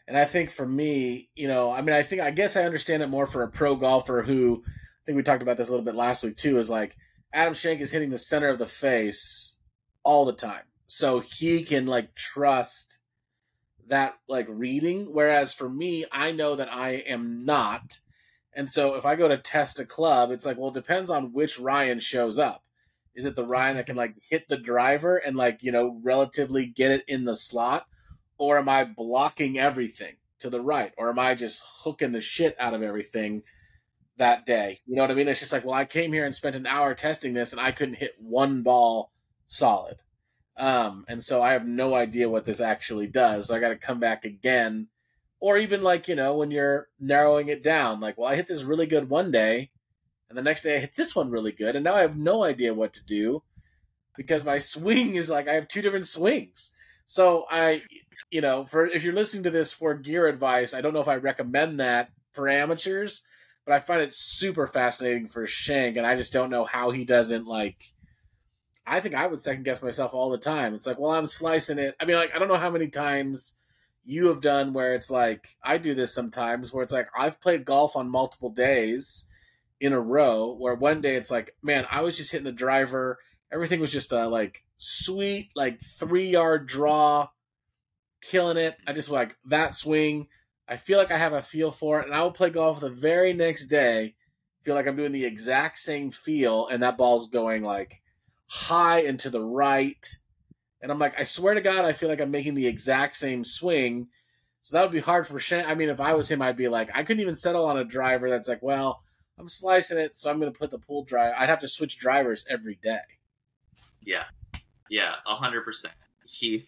And I think for me, I mean, I guess I understand it more for a pro golfer who, I think we talked about this a little bit last week too, is like Adam Schenk is hitting the center of the face all the time. So he can like trust that like reading. Whereas for me, I know that I am not. And so if I go to test a club, it's like, well, it depends on which Ryan shows up. Is it the Ryan that can like hit the driver and like, relatively get it in the slot? Or am I blocking everything to the right? Or am I just hooking the shit out of everything that day? You know what I mean? It's just like, well, I came here and spent an hour testing this and I couldn't hit one ball solid. And so I have no idea what this actually does. So I got to come back again. Or even like, when you're narrowing it down, like, well, I hit this really good one day, and the next day I hit this one really good, and now I have no idea what to do because my swing is like I have two different swings. So for if you're listening to this for gear advice, I don't know if I recommend that for amateurs, but I find it super fascinating for Schenk, and I just don't know how he doesn't like. I think I would second guess myself all the time. It's like, well, I'm slicing it. I mean, like, I don't know how many times you have done where it's like, I do this sometimes where it's like, I've played golf on multiple days in a row where one day it's like, man, I was just hitting the driver. Everything was just a like sweet, like 3-yard draw, killing it. I just like that swing. I feel like I have a feel for it. And I will play golf the very next day, feel like I'm doing the exact same feel. And that ball's going like high and to the right. And I'm like, I swear to God, I feel like I'm making the exact same swing. So that would be hard for Shane. I mean, if I was him, I'd be like, I couldn't even settle on a driver that's like, well, I'm slicing it, so I'm going to put the pull drive. I'd have to switch drivers every day. Yeah, 100%. He's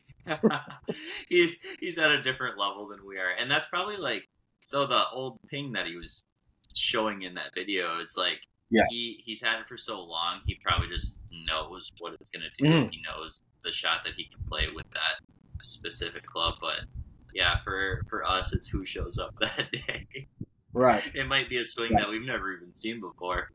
at a different level than we are, and that's probably like so. The old ping that he was showing in that video, it's like he's had it for so long. He probably just knows what it's going to do. Mm. He knows the shot that he can play with that specific club. But yeah, for us, it's who shows up that day. Right. It might be a swing that we've never even seen before.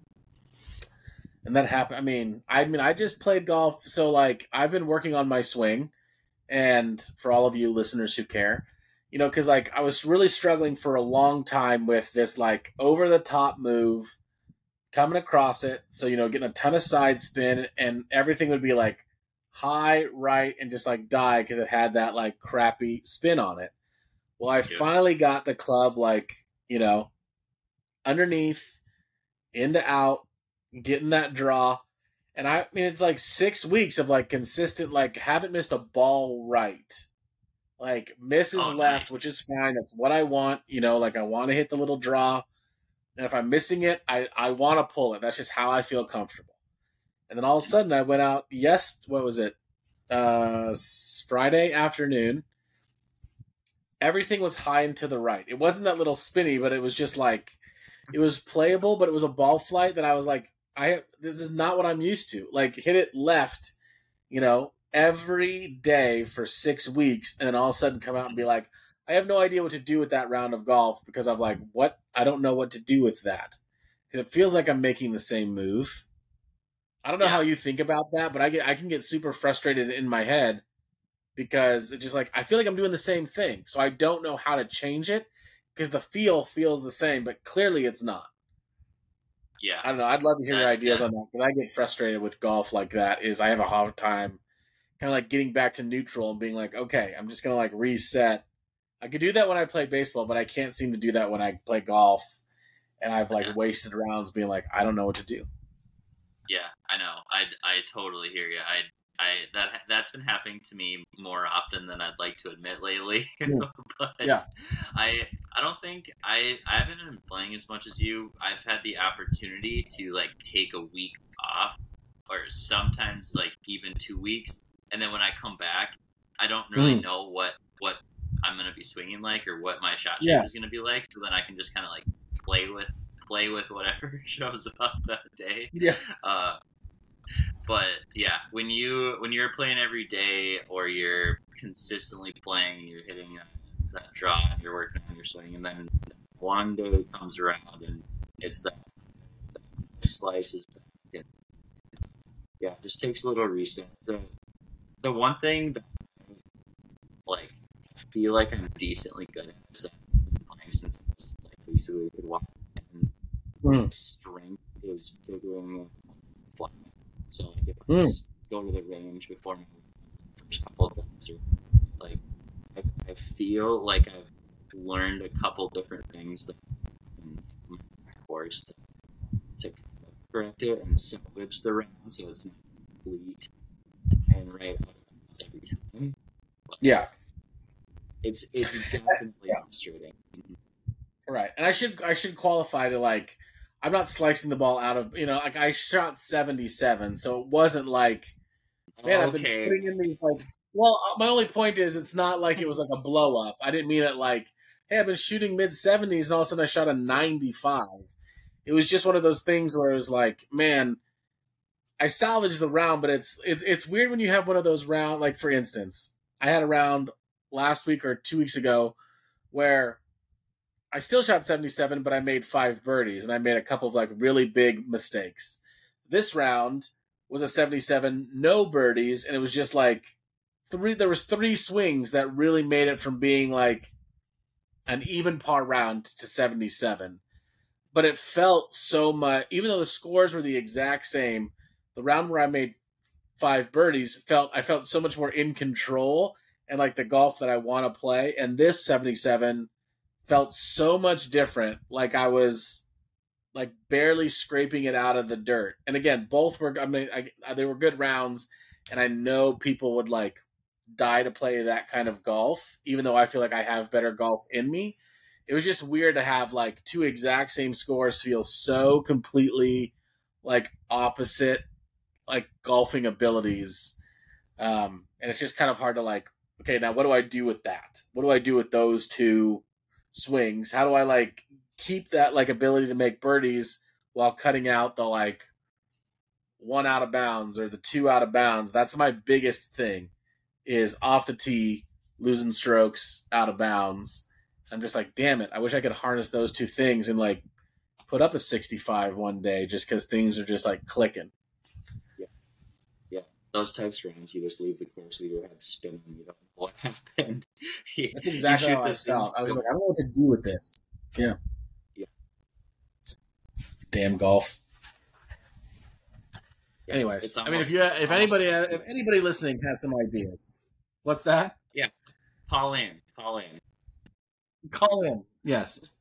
And that happened. I mean, I just played golf, so like I've been working on my swing, and for all of you listeners who care, because like I was really struggling for a long time with this like over the top move, coming across it, so getting a ton of side spin, and everything would be like high right and just like die because it had that like crappy spin on it. Well, I finally got the club like underneath, into out, getting that draw. And I mean, it's like 6 weeks of like consistent, like haven't missed a ball right. Like misses left, nice. Which is fine. That's what I want. Like I want to hit the little draw. And if I'm missing it, I want to pull it. That's just how I feel comfortable. And then all of a sudden I went out, what was it? Friday afternoon. Everything was high and to the right. It wasn't that little spinny, but it was just like, it was playable, but it was a ball flight that I was like, this is not what I'm used to. Like hit it left, every day for 6 weeks, and then all of a sudden come out and be like, I have no idea what to do with that round of golf because I'm like, what? I don't know what to do with that because it feels like I'm making the same move. I don't know how you think about that, but I can get super frustrated in my head because it's just like I feel like I'm doing the same thing, so I don't know how to change it because the feel feels the same, but clearly it's not. Yeah, I don't know. I'd love to hear your ideas on that because I get frustrated with golf like that. Is I have a hard time kind of like getting back to neutral and being like, okay, I'm just gonna like reset. I could do that when I play baseball, but I can't seem to do that when I play golf. And I've like wasted rounds being like, I don't know what to do. Yeah, I know. I totally hear you. That's been happening to me more often than I'd like to admit lately. But I don't think I haven't been playing as much as you. I've had the opportunity to like take a week off, or sometimes like even 2 weeks, and then when I come back, I don't really know what I'm gonna be swinging like or what my shot shape is gonna be like. So then I can just kind of like play with whatever shows up that day. Yeah. But yeah, when you're playing every day or you're consistently playing, you're hitting that draw, and you're working on your swing, and then one day comes around and it's that slice is back. And yeah, it just takes a little reset. The one thing that like feel like I'm decently good at it. I've been playing since I was like basically a good while. And my strength is figuring flying. So like if I go to the range before my first couple of times, or like I feel like I've learned a couple different things that in my course to correct it and salvage the round so it's not complete and right out of bounds every time. But Yeah. It's definitely frustrating. Right. And I should qualify to, like, I'm not slicing the ball out of, like, I shot 77, so it wasn't like, man, I've been putting in these, like, well, my only point is it's not like it was like a blow up. I didn't mean it like, hey, I've been shooting mid 70s and all of a sudden I shot a 95. It was just one of those things where it was like, man, I salvaged the round, but it's weird when you have one of those round, like, for instance, I had a round last week or 2 weeks ago where I still shot 77, but I made 5 birdies and I made a couple of, like, really big mistakes. This round was a 77, no birdies, and it was just like there was 3 swings that really made it from being like an even par round to 77. But it felt so much, even though the scores were the exact same, the round where I made 5 birdies I felt so much more in control and like the golf that I want to play. And this 77 felt so much different, like I was like barely scraping it out of the dirt. And again, both were, I mean, they were good rounds, and I know people would like die to play that kind of golf, even though I feel like I have better golf in me. It was just weird to have like 2 exact same scores feel so completely like opposite, like golfing abilities. And it's just kind of hard to like, okay, now what do I do with that? What do I do with those 2 swings? How do I like keep that like ability to make birdies while cutting out the like 1 out of bounds or the 2 out of bounds? That's my biggest thing, is off the tee, losing strokes, out of bounds. I'm just like, damn it, I wish I could harness those 2 things and like put up a 65 one day just because things are just like clicking. Yeah. Those types of rounds, you just leave the course leader head spinning. You don't know what happened. That's exactly how I felt. I was like, I don't know what to do with this. Yeah. Damn golf. Yeah, anyways, I mean, if anybody listening has some ideas, what's that? Yeah, call in. Yes.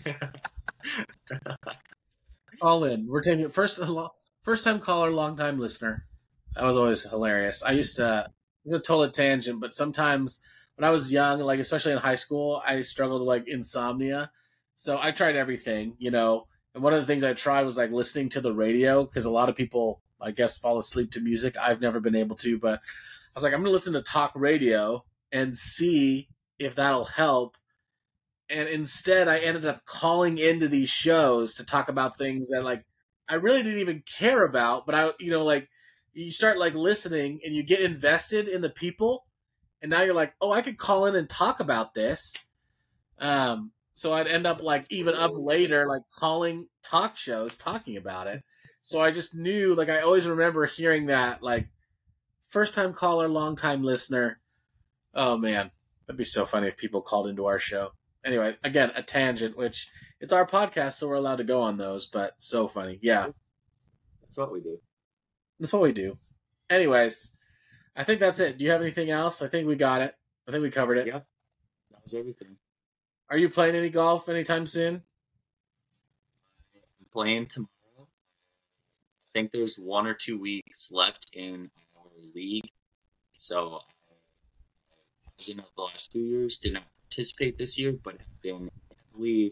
Call in. We're taking first time caller, long time listener. That was always hilarious. It's a total tangent, but sometimes when I was young, like especially in high school, I struggled with like insomnia. So I tried everything, and one of the things I tried was like listening to the radio, because a lot of people, I guess, fall asleep to music. I've never been able to, but I was like, I'm going to listen to talk radio and see if that'll help. And instead, I ended up calling into these shows to talk about things that like I really didn't even care about. But like you start like listening and you get invested in the people, and now you're like, oh, I could call in and talk about this. So I'd end up like even up later, like calling talk shows, talking about it. So I just knew, like, I always remember hearing that, like, first time caller, long time listener. Oh man, that'd be so funny if people called into our show. Anyway, again, a tangent, which it's our podcast, so we're allowed to go on those, but so funny. Yeah. That's what we do. Anyways, I think that's it. Do you have anything else? I think we got it. I think we covered it. Yeah. That was everything. Are you playing any golf anytime soon? I'm playing tomorrow. I think there's 1 or 2 weeks left in our league. So I was in it the last 2 years. Did not participate this year, but have been heavily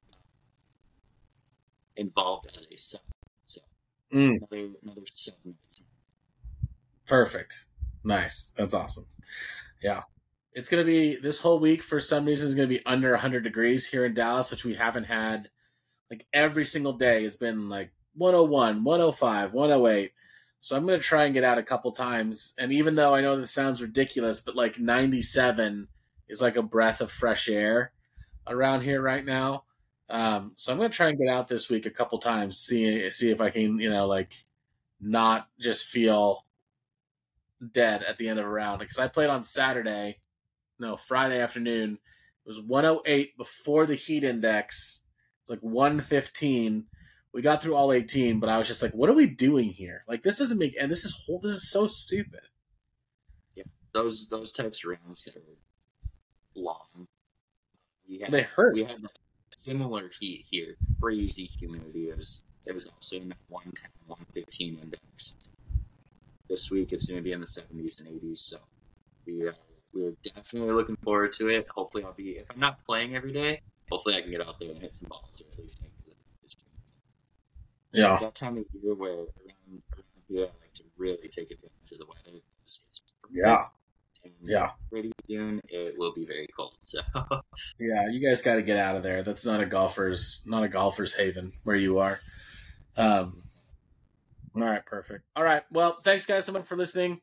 involved as a sub. So another 7 minutes. Perfect. Nice. That's awesome. Yeah. It's going to be, this whole week for some reason is going to be under 100 degrees here in Dallas, which we haven't had. Like every single day has been like 101, 105, 108. So I'm going to try and get out a couple times. And even though I know this sounds ridiculous, but like 97 is like a breath of fresh air around here right now. So I'm going to try and get out this week a couple times, see if I can, like not just feel dead at the end of a round. Because I played on Saturday Friday afternoon. It was 108 before the heat index. It's like 115. We got through all 18, but I was just like, what are we doing here? Like, this doesn't make, and this is so stupid. Yeah, those types of rounds are long. They hurt. We had similar heat here, crazy humidity. It was also in that 110, 115 index. This week it's going to be in the 70s and 80s, so we're definitely looking forward to it. Hopefully if I'm not playing every day, hopefully I can get out there and hit some balls, or at least make it. Yeah. It's that time of year where around here I like to really take advantage of the weather. It's perfect. And pretty soon it will be very cold. So yeah, you guys got to get out of there. That's not a golfer's haven where you are. All right, perfect. All right, well, thanks guys so much for listening.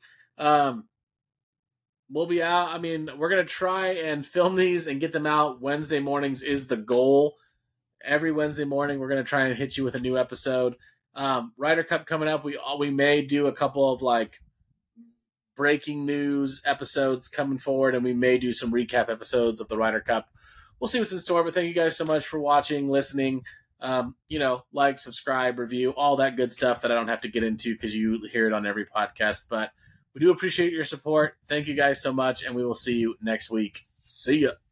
We'll be out. I mean, we're gonna try and film these and get them out Wednesday mornings is the goal. Every Wednesday morning, we're gonna try and hit you with a new episode. Ryder Cup coming up. We may do a couple of like breaking news episodes coming forward, and we may do some recap episodes of the Ryder Cup. We'll see what's in store, but thank you guys so much for watching, listening. Like, subscribe, review, all that good stuff that I don't have to get into because you hear it on every podcast. But we do appreciate your support. Thank you guys so much, and we will see you next week. See ya.